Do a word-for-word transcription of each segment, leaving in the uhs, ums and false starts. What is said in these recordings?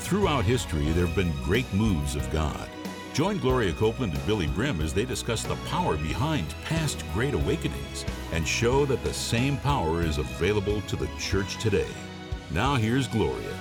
Throughout history, there have been great moves of God. Join Gloria Copeland and Billy Brim as they discuss the power behind past great awakenings and show that the same power is available to the church today. Now here's Gloria.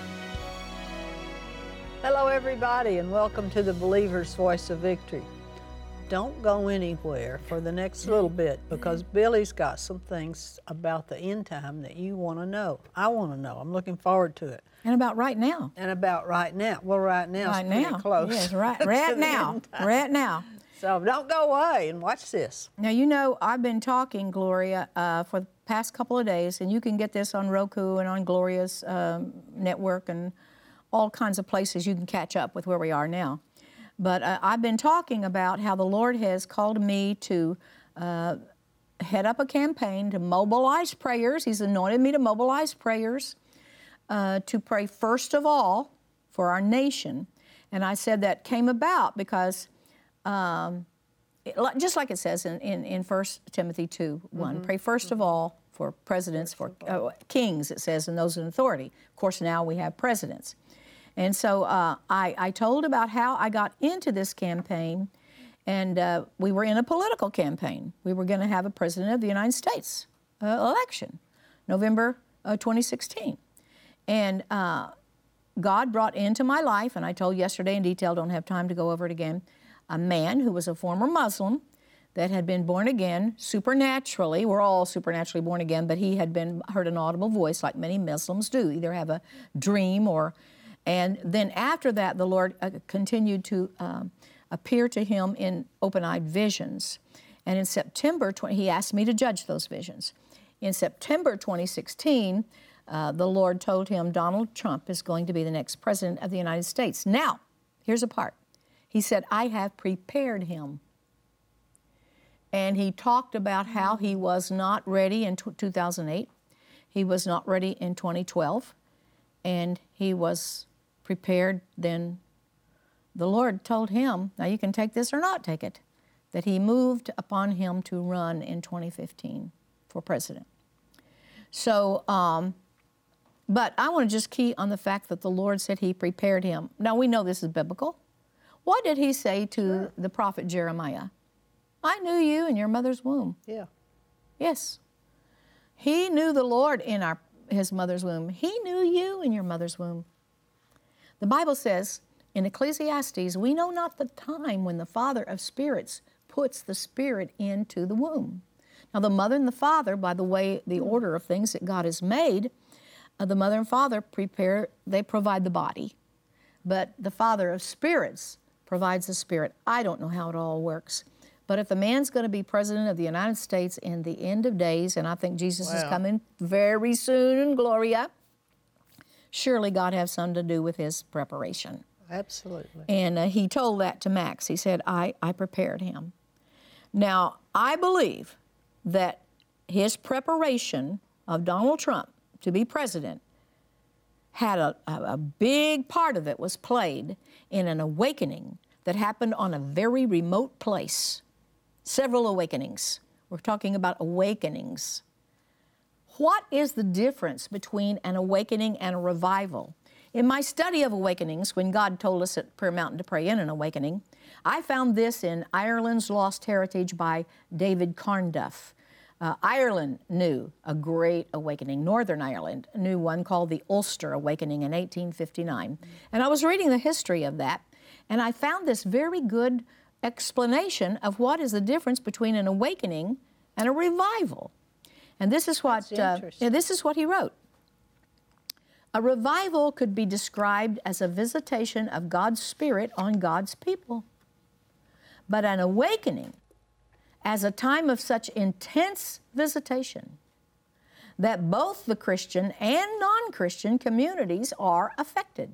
Hello everybody, and welcome to the Believer's Voice of Victory. Don't go anywhere for the next little bit, because Billy's got some things about the end time that you want to know. I want to know. I'm looking forward to it. And about right now. And about right now. Well, right now right is pretty now. close. Yes, right, right now. Right now. So don't go away and watch this. Now, you know, I've been talking, Gloria, uh, for the past couple of days, and you can get this on Roku and on Gloria's um, network and all kinds of places you can catch up with where we are now. But uh, I've been talking about how the Lord has called me to uh, head up a campaign to mobilize prayers. He's anointed me to mobilize prayers, uh, to pray first of all for our nation. And I said that came about because, um, it, just like it says in, in, in First Timothy two one, mm-hmm. pray first mm-hmm. of all for presidents, first for uh, kings, it says, and those in authority. Of course, now we have presidents. And so uh, I, I told about how I got into this campaign, and uh, we were in a political campaign. We were going to have a President of the United States uh, election, November uh, twenty sixteen. And uh, God brought into my life, and I told yesterday in detail, don't have time to go over it again, a man who was a former Muslim that had been born again supernaturally. We're all supernaturally born again, but he had been heard an audible voice like many Muslims do, either have a dream or... And then after that, the Lord uh, continued to um, appear to him in open-eyed visions. And in September, he asked me to judge those visions. In September twenty sixteen, uh, the Lord told him Donald Trump is going to be the next president of the United States. Now, here's a part. He said, I have prepared him. And he talked about how he was not ready in two thousand eight. He was not ready in twenty twelve. And he was prepared. Then the Lord told him, now you can take this or not take it, that he moved upon him to run in twenty fifteen for president. So, um, but I want to just key on the fact that the Lord said he prepared him. Now we know this is biblical. What did he say to sure. the prophet Jeremiah? I knew you in your mother's womb. Yeah. Yes. He knew the Lord in our his mother's womb. He knew you in your mother's womb. The Bible says in Ecclesiastes, we know not the time when the Father of spirits puts the Spirit into the womb. Now the mother and the father, by the way, the order of things that God has made, uh, the mother and father prepare, they provide the body. But the Father of spirits provides the Spirit. I don't know how it all works. But if a man's going to be president of the United States in the end of days, and I think Jesus wow. is coming very soon in Gloria, surely God has something to do with his preparation. Absolutely. And uh, he told that to Max. He said, I, I prepared him. Now, I believe that his preparation of Donald Trump to be president had a, a, a big part of it was played in an awakening that happened on a very remote place. Several awakenings. We're talking about awakenings. What is the difference between an awakening and a revival? In my study of awakenings, when God told us at Prayer Mountain to pray in an awakening, I found this in Ireland's Lost Heritage by David Carnduff. Uh, Ireland knew a great awakening. Northern Ireland knew one called the Ulster Awakening in eighteen fifty-nine. And I was reading the history of that, and I found this very good explanation of what is the difference between an awakening and a revival. And this is what uh, this is what he wrote. A revival could be described as a visitation of God's Spirit on God's people. But an awakening as a time of such intense visitation that both the Christian and non-Christian communities are affected.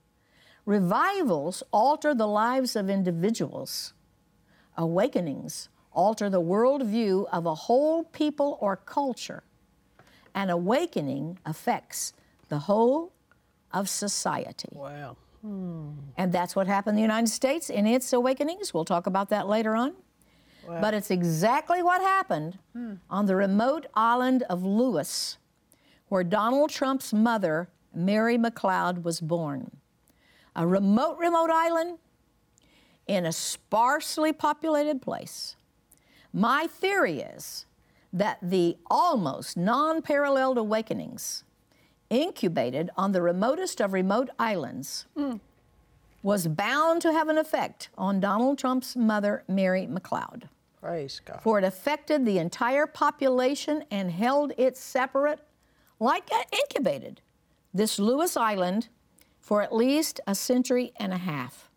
Revivals alter the lives of individuals. Awakenings alter the worldview of a whole people or culture. An awakening affects the whole of society. Wow. Hmm. And that's what happened in the United States in its awakenings. We'll talk about that later on. Wow. But it's exactly what happened hmm. on the remote island of Lewis, where Donald Trump's mother, Mary McLeod, was born. a remote, remote island in a sparsely populated place. My theory is that the almost non-paralleled awakenings incubated on the remotest of remote islands mm. was bound to have an effect on Donald Trump's mother, Mary McLeod. Praise God. For it affected the entire population and held it separate, like incubated, this Lewis Island for at least a century and a half.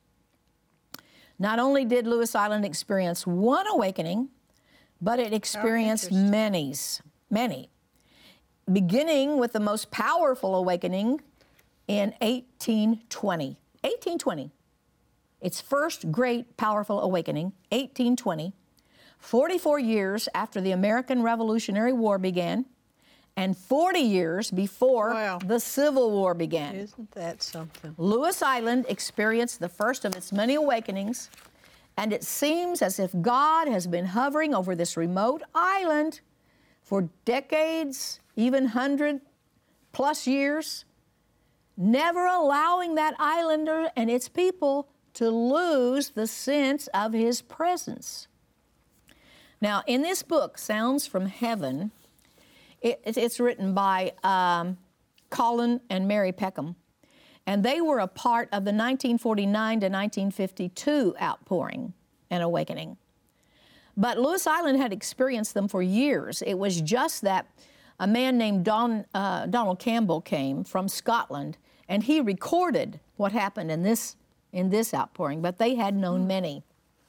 Not only did Lewis Island experience one awakening, but it experienced many, many, beginning with the most powerful awakening in eighteen twenty. eighteen twenty, its first great powerful awakening, eighteen twenty, forty-four years after the American Revolutionary War began, and forty years before wow. the Civil War began. Isn't that something? Lewis Island experienced the first of its many awakenings, and it seems as if God has been hovering over this remote island for decades, even hundred plus years, never allowing that islander and its people to lose the sense of His presence. Now, in this book, Sounds from Heaven, it, it's written by um, Colin and Mary Peckham, and they were a part of the nineteen forty-nine to nineteen fifty-two outpouring and awakening. But Lewis Island had experienced them for years. It was just that a man named Don, uh, Donald Campbell came from Scotland, and he recorded what happened in this, in this outpouring, but they had known many.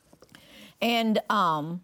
And um,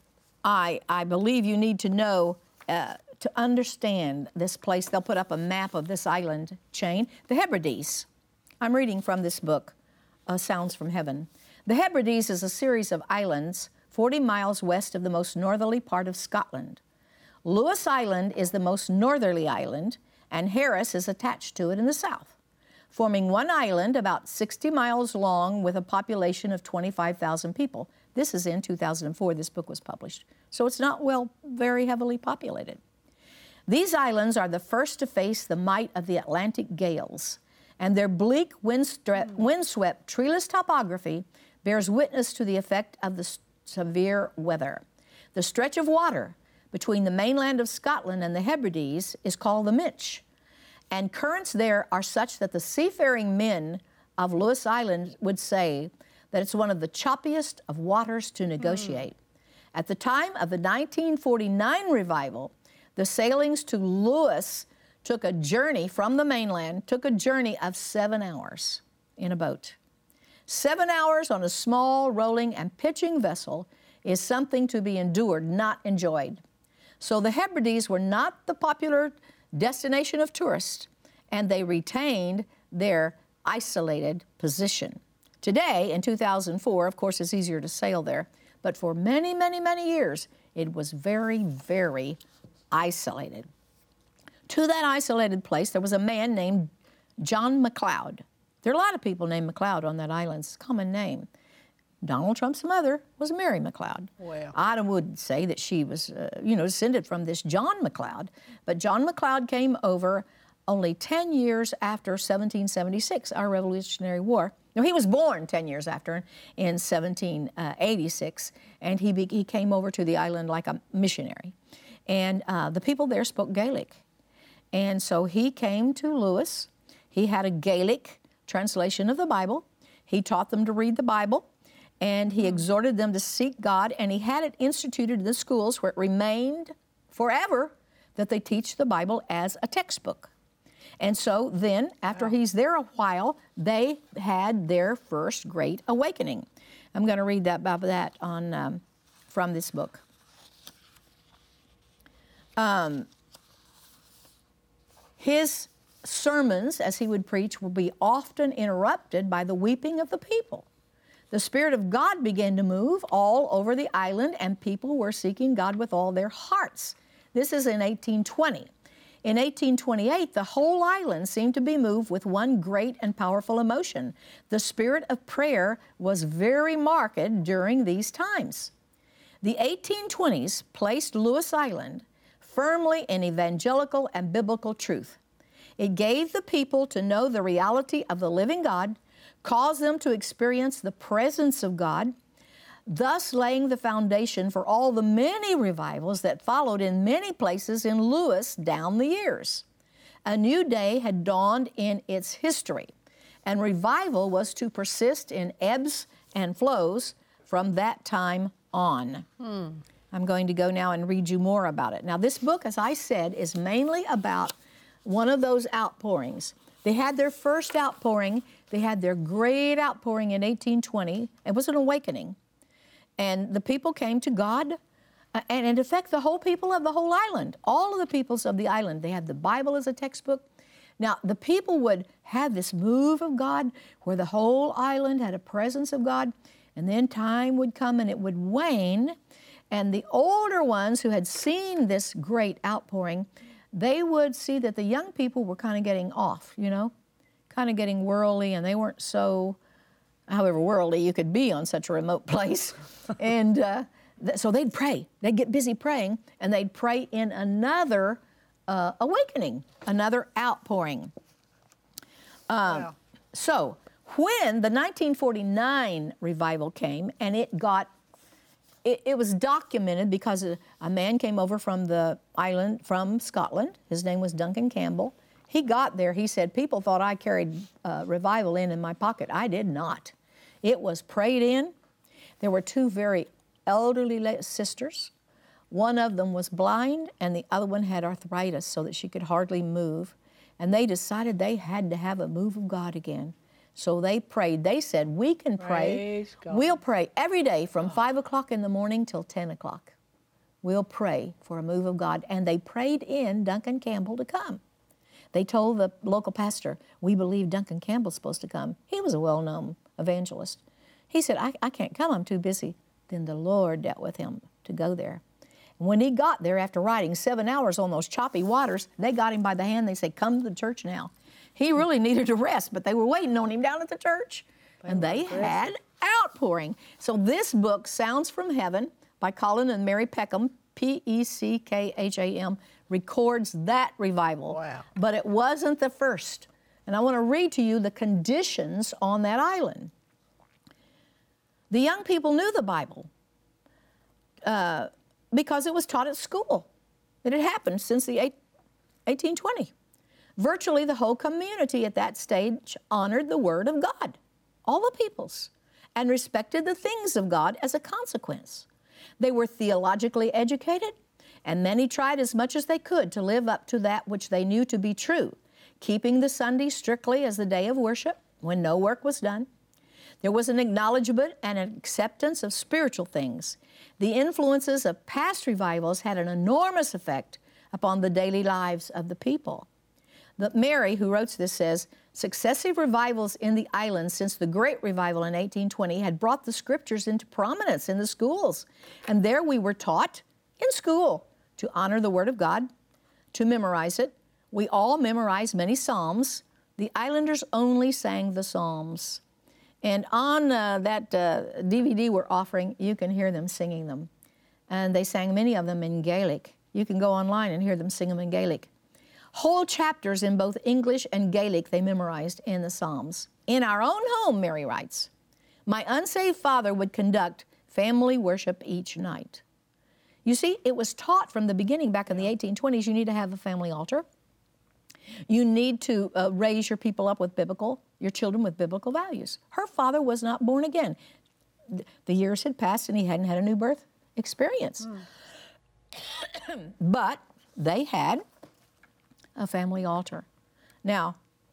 I, I believe you need to know, uh, to understand this place. They'll put up a map of this island chain. The Hebrides. I'm reading from this book, uh, Sounds from Heaven. The Hebrides is a series of islands forty miles west of the most northerly part of Scotland. Lewis Island is the most northerly island, and Harris is attached to it in the south, forming one island about sixty miles long with a population of twenty-five thousand people. This is in two thousand four, this book was published. So it's not, well, very heavily populated. These islands are the first to face the might of the Atlantic gales, and their bleak, windswept, windswept treeless topography bears witness to the effect of the severe weather. The stretch of water between the mainland of Scotland and the Hebrides is called the Minch, and currents there are such that the seafaring men of Lewis Island would say that it's one of the choppiest of waters to negotiate. Mm. At the time of the nineteen forty-nine revival, the sailings to Lewis took a journey from the mainland, took a journey of seven hours in a boat. Seven hours on a small, rolling, and pitching vessel is something to be endured, not enjoyed. So the Hebrides were not the popular destination of tourists, and they retained their isolated position. Today, in two thousand four, of course, it's easier to sail there, but for many, many, many years, it was very, very isolated. To that isolated place, there was a man named John McLeod. There are a lot of people named McLeod on that island. It's a common name. Donald Trump's mother was Mary McLeod. Well. I would say that she was, uh, you know, descended from this John McLeod. But John McLeod came over only ten years after seventeen seventy-six, our Revolutionary War. No, he was born ten years after, in seventeen eighty-six, and he, be, he came over to the island like a missionary. And uh, the people there spoke Gaelic. And so he came to Lewis. He had a Gaelic translation of the Bible. He taught them to read the Bible, and he exhorted them to seek God, and he had it instituted in the schools where it remained forever that they teach the Bible as a textbook. And so then, after wow. he's there a while, they had their first great awakening. I'm going to read that about that on um, from this book. Um, his sermons, as he would preach, will be often interrupted by the weeping of the people. The Spirit of God began to move all over the island, and people were seeking God with all their hearts. This is in eighteen twenty. In eighteen twenty-eight, the whole island seemed to be moved with one great and powerful emotion. The spirit of prayer was very marked during these times. The eighteen twenties placed Lewis Island firmly in evangelical and biblical truth. It gave the people to know the reality of the living God, caused them to experience the presence of God, thus laying the foundation for all the many revivals that followed in many places in Lewis down the years. A new day had dawned in its history, and revival was to persist in ebbs and flows from that time on. Hmm. I'm going to go now and read you more about it. Now, this book, as I said, is mainly about one of those outpourings. They had their first outpouring. They had their great outpouring in eighteen twenty. It was an awakening. And the people came to God, uh, and it affected the whole people of the whole island, all of the peoples of the island. They had the Bible as a textbook. Now, the people would have this move of God where the whole island had a presence of God, and then time would come and it would wane. And the older ones who had seen this great outpouring, they would see that the young people were kind of getting off, you know, kind of getting worldly, and they weren't so, however worldly you could be on such a remote place. and uh, th- so they'd pray. They'd get busy praying, and they'd pray in another uh, awakening, another outpouring. Um, wow. So when the nineteen forty-nine revival came, and it got It, it was documented because a, a man came over from the island, from Scotland. His name was Duncan Campbell. He got there, he said, people thought I carried uh, revival in in my pocket. I did not. It was prayed in. There were two very elderly sisters. One of them was blind, and the other one had arthritis so that she could hardly move. And they decided they had to have a move of God again. So they prayed. They said, we can pray. We'll pray every day from five o'clock in the morning till ten o'clock. We'll pray for a move of God. And they prayed in Duncan Campbell to come. They told the local pastor, we believe Duncan Campbell's supposed to come. He was a well-known evangelist. He said, I, I can't come, I'm too busy. Then the Lord dealt with him to go there. And when he got there, after riding seven hours on those choppy waters, they got him by the hand. They said, come to the church now. He really needed a rest, but they were waiting on him down at the church. They and they had outpouring. So this book, Sounds from Heaven, by Colin and Mary Peckham, P E C K H A M, records that revival. Wow. But it wasn't the first. And I want to read to you the conditions on that island. The young people knew the Bible uh, because it was taught at school. It had happened since the eighteen twenty. Virtually the whole community at that stage honored the Word of God, all the peoples, and respected the things of God as a consequence. They were theologically educated, and many tried as much as they could to live up to that which they knew to be true, keeping the Sunday strictly as the day of worship when no work was done. There was an acknowledgement and an acceptance of spiritual things. The influences of past revivals had an enormous effect upon the daily lives of the people. The Mary, who wrote this, says, successive revivals in the island since the Great Revival in eighteen twenty had brought the Scriptures into prominence in the schools. And there we were taught in school to honor the Word of God, to memorize it. We all memorized many Psalms. The islanders only sang the Psalms. And on uh, that uh, D V D we're offering, you can hear them singing them. And they sang many of them in Gaelic. You can go online and hear them sing them in Gaelic. Whole chapters in both English and Gaelic they memorized in the Psalms. In our own home, Mary writes, my unsaved father would conduct family worship each night. You see, it was taught from the beginning back in the eighteen twenties, you need to have a family altar. You need to uh, raise your people up with biblical, your children with biblical values. Her father was not born again. The years had passed and he hadn't had a new birth experience. Mm. But they had a family altar. Now,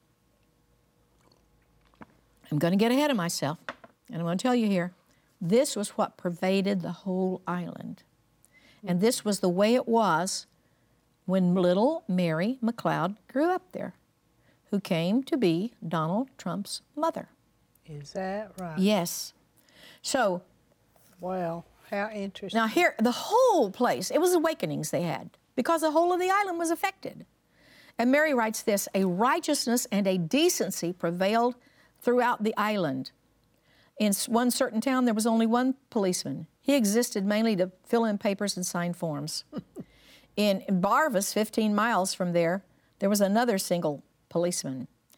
I'm going to get ahead of myself, and I'm going to tell you here, this was what pervaded the whole island. And this was the way it was when little Mary McLeod grew up there, who came to be Donald Trump's mother. Is that right? Yes. So, wow, how interesting. Now here, the whole place, it was awakenings they had, because the whole of the island was affected. And Mary writes this, a righteousness and a decency prevailed throughout the island. In one certain town, there was only one policeman. He existed mainly to fill in papers and sign forms. In Barvas, fifteen miles from there, there was another single policeman.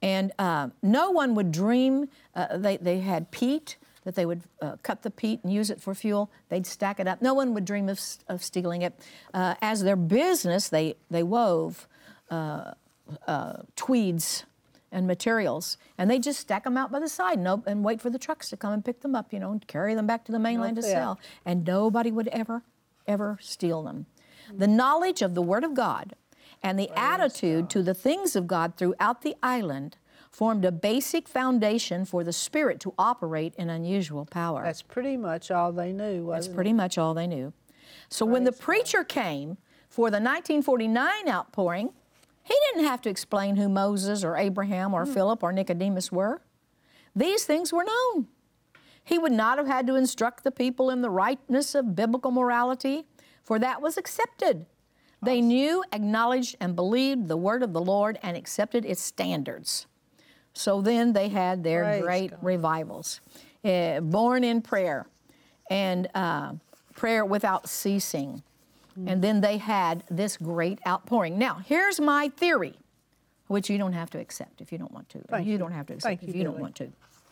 And uh, no one would dream, uh, they, they had peat, that they would uh, cut the peat and use it for fuel. They'd stack it up. No one would dream of, of stealing it. Uh, as their business, they, they wove uh, uh, tweeds and materials, and they just stack them out by the side and, and wait for the trucks to come and pick them up, you know, and carry them back to the mainland to sell. And nobody would ever, ever steal them. Mm-hmm. The knowledge of the Word of God and the Praise attitude God. To the things of God throughout the island formed a basic foundation for the Spirit to operate in unusual power. That's pretty much all they knew, wasn't That's it? pretty much all they knew. So Praise when the God. preacher came for the nineteen forty-nine outpouring, he didn't have to explain who Moses or Abraham or mm. Philip or Nicodemus were. These things were known. He would not have had to instruct the people in the rightness of biblical morality, for that was accepted. They knew, acknowledged, and believed the word of the Lord and accepted its standards. So then they had their Praise great God. revivals, uh, born in prayer and uh, prayer without ceasing. Mm. And then they had this great outpouring. Now, here's my theory, which you don't have to accept if you don't want to. Thank you you. don't have to accept Thank if you, you don't Billy. want to.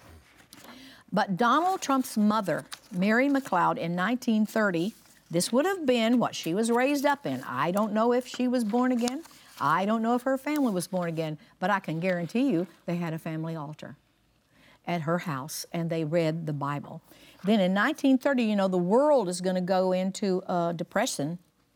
But Donald Trump's mother, Mary McLeod, in nineteen thirty, this would have been what she was raised up in. I don't know if she was born again. I don't know if her family was born again, but I can guarantee you they had a family altar at her house, and they read the Bible. Then in nineteen thirty, you know, the world is going to go into a depression,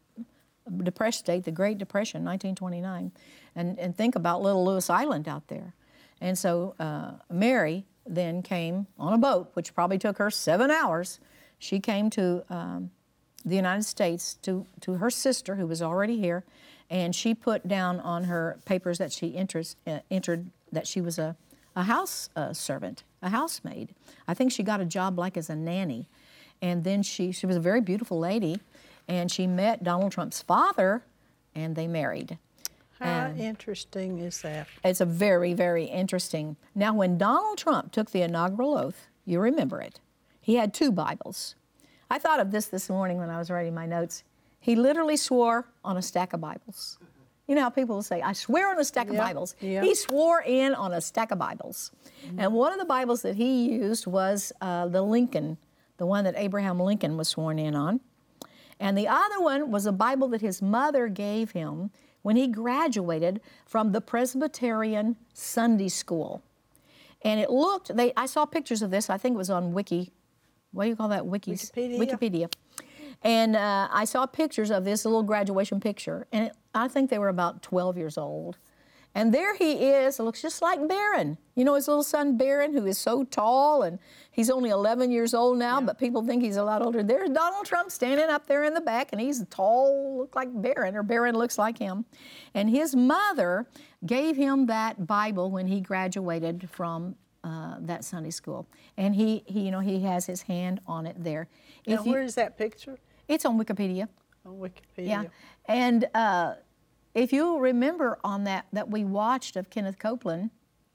depressed state, the Great Depression, nineteen twenty-nine. And, and think about little Lewis Island out there. And so uh, Mary then came on a boat, which probably took her seven hours. She came to um, the United States to, to her sister, who was already here, and she put down on her papers that she enters, uh, entered that she was a, a house uh, servant, a housemaid. I think she got a job like as a nanny. And then she, she was a very beautiful lady, and she met Donald Trump's father, and they married. How And interesting is that? it's a very, very interesting. Now, when Donald Trump took the inaugural oath, you remember it, he had two Bibles. I thought of this this morning when I was writing my notes. He literally swore on a stack of Bibles. You know how people will say, I swear on a stack Yep, of Bibles. yep. He swore in on a stack of Bibles. Mm-hmm. And one of the Bibles that he used was uh, the Lincoln, the one that Abraham Lincoln was sworn in on. And the other one was a Bible that his mother gave him when he graduated from the Presbyterian Sunday School. And it looked, they, I saw pictures of this, I think it was on Wiki, what do you call that, Wikis? Wikipedia. Wikipedia. And uh, I saw pictures of this little graduation picture, and it, I think they were about twelve years old. And there he is, it looks just like Barron. You know his little son Barron, who is so tall, and he's only eleven years old now, yeah. but people think he's a lot older. There's Donald Trump standing up there in the back, and he's tall, look like Barron, or Barron looks like him. And his mother gave him that Bible when he graduated from uh, that Sunday school. And he, he, you know, he has his hand on it there. Now, If you- where is that picture? It's on Wikipedia. On Wikipedia. Yeah, and uh, if you remember on that that we watched of Kenneth Copeland,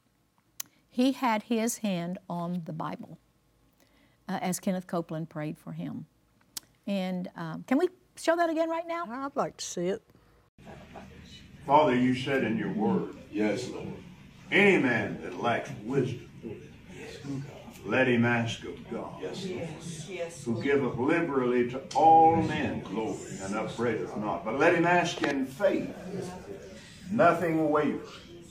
he had his hand on the Bible uh, as Kenneth Copeland prayed for him. And um, can we show that again right now? I'd like to see it. Father, you said in your word, Yes, Lord. any man that lacks wisdom, let him ask of God, Yes, Lord. who giveth liberally to all men glory, and upbraideth not. But let him ask in faith, nothing wavering.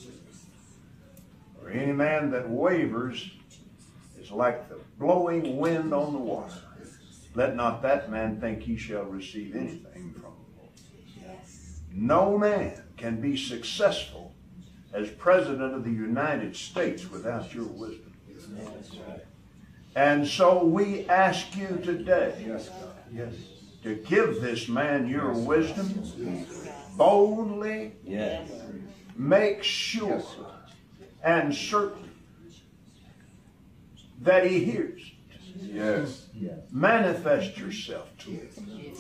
For any man that wavers is like the blowing wind on the water. Let not that man think he shall receive anything from the Lord. No man can be successful as President of the United States without your wisdom. And so we ask you today Yes. to give this man your wisdom, boldly Yes. make sure and certain that he hears. Yes. Manifest yourself to him.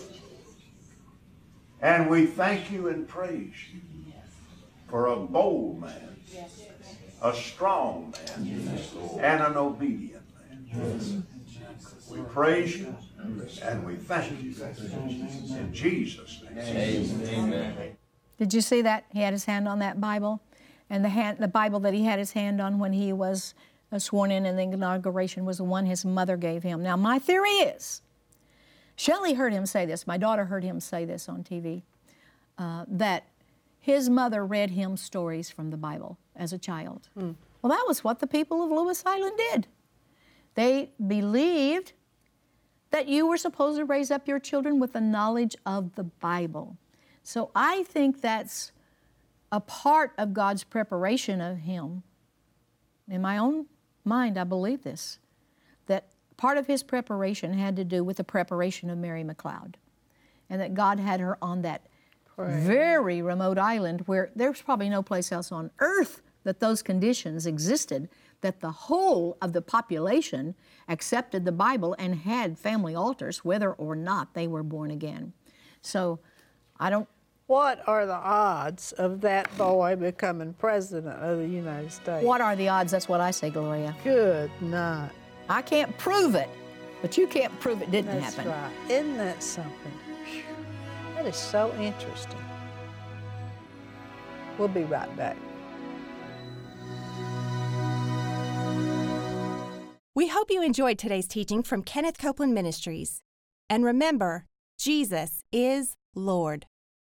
And we thank you and praise you for a bold man, a strong man, and an obedient man. We praise you and we thank you in Jesus' name. Amen. Did you see that? He had his hand on that Bible. And the, hand, the Bible that he had his hand on when he was uh, sworn in in the inauguration was the one his mother gave him. Now, my theory is, Shelley heard him say this, my daughter heard him say this on T V, uh, that his mother read him stories from the Bible as a child. Mm. Well, that was what the people of Lewis Island did. They believed that you were supposed to raise up your children with the knowledge of the Bible. So I think that's a part of God's preparation of him. In my own mind, I believe this, that part of his preparation had to do with the preparation of Mary McLeod, and that God had her on that Pray. very remote island where there's probably no place else on earth that those conditions existed, that the whole of the population accepted the Bible and had family altars, whether or not they were born again. So I don't... What are the odds of that boy becoming president of the United States? What are the odds? That's what I say, Gloria. Good night. I can't prove it, but you can't prove it didn't That's happen. That's right. Isn't that something? Whew. That is so interesting. We'll be right back. We hope you enjoyed today's teaching from Kenneth Copeland Ministries. And remember, Jesus is Lord.